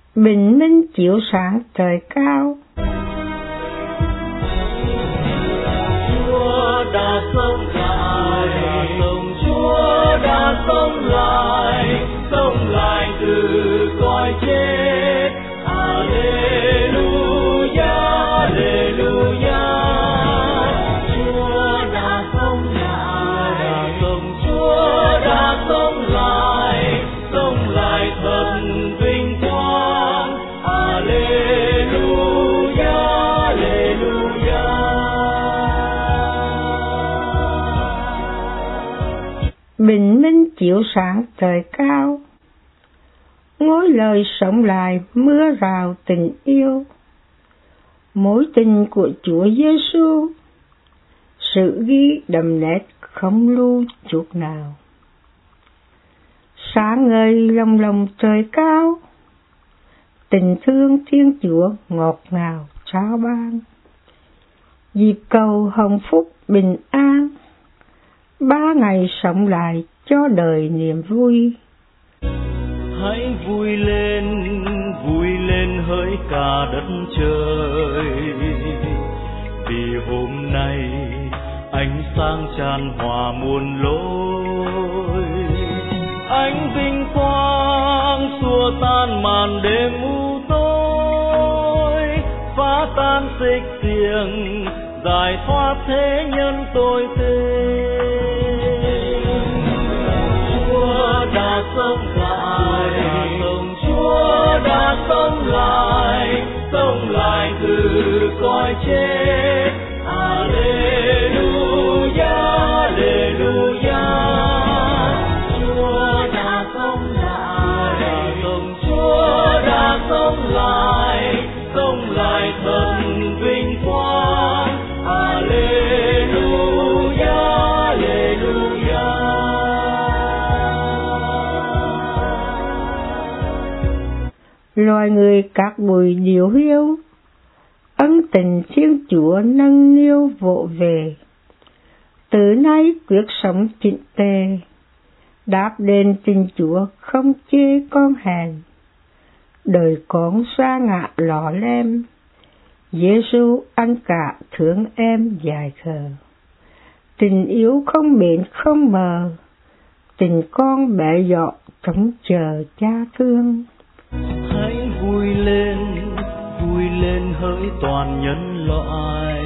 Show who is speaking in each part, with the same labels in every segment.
Speaker 1: Bình minh chiếu sáng trời cao.
Speaker 2: Chúa đã sống lại, Chúa đã sống lại từ cõi chết. Alleluia, alleluia. Chúa đã sống lại, Chúa đã sống lại thật vinh quang. Alleluia, alleluia.
Speaker 1: Bình minh chiếu sáng trời cao. Ngôi lời sống lại mưa rào tình yêu. Mối tình của Chúa Giêsu, sự ghi đậm nét không lưu chút nào. Sáng ngời lồng lồng trời cao, tình thương Thiên Chúa ngọt ngào trao ban. Dịp cầu hồng phúc bình an, 3 ngày sống lại cho đời niềm vui.
Speaker 2: Hãy vui lên hỡi cả đất trời, vì hôm nay ánh sáng tràn hòa muôn lối. Ánh vinh quang xua tan màn đêm u tối, phá tan xích xiềng giải thoát thế nhân tôi thế. Chúa đã sống lại, Chúa đã sống lại từ cõi chết. Alleluia, alleluia. Chúa đã sống lại, Chúa đã sống lại thật vinh quang. Alleluia, alleluia.
Speaker 1: Loài người các bụi điều hiu, ân tình Thiên Chúa nâng niu vỗ về. Từ nay quyết sống chỉnh tề, đáp đền tình Chúa không chê con hèn. Đời con xa ngã lọ lem, Giêsu anh cả thương em dài khờ. Tình yêu không bền không mờ, tình con bẻ dọ trông chờ cha thương.
Speaker 2: Hãy vui lên hỡi toàn nhân loại,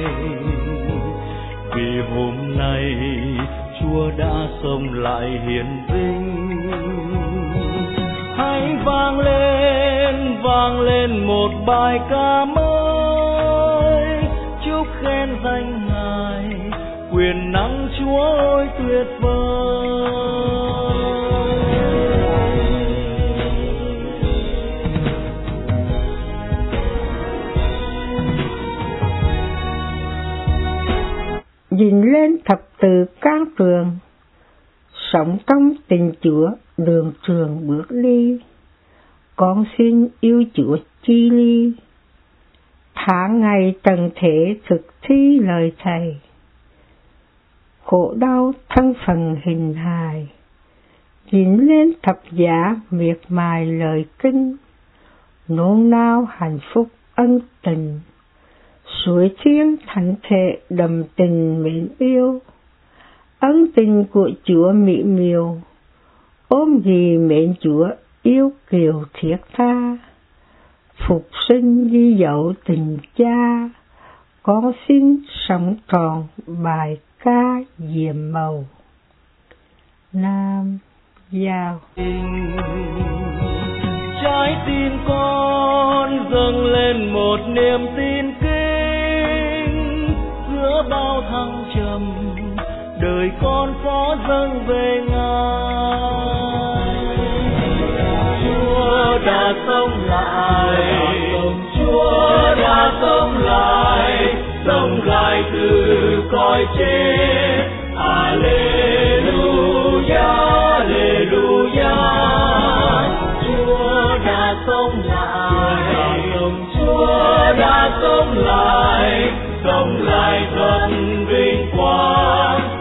Speaker 2: vì hôm nay Chúa đã sống lại hiển vinh. Hãy vang lên một bài ca mới, chúc khen danh Ngài, quyền năng Chúa ôi tuyệt vời.
Speaker 1: Nhìn lên thập tự can trường, sống trong tình Chúa đường trường bước đi. Con xin yêu Chúa chi ly, tháng ngày trần thế thực thi lời Thầy. Khổ đau thân phận hình hài, nhìn lên thập giá miệt mài lời kinh. Nôn nao hạnh phúc ân tình, suối thiên thánh thể đầm tình mến yêu. Ân tình của Chúa mỹ miều, ôm gì mến Chúa yêu kiều thiết tha. Phục sinh ghi dấu tình cha, con xin sống tròn bài ca diệm màu. Nam Giao.
Speaker 2: Trái tim con dâng lên một niềm tin kinh, giữa bao thăng trầm đời con phó dâng về Ngài. Chúa đã sống lại, Chúa đã sống lại từ cõi chết. Alleluia, alleluia. Chúa đã sống lại thật vinh quang.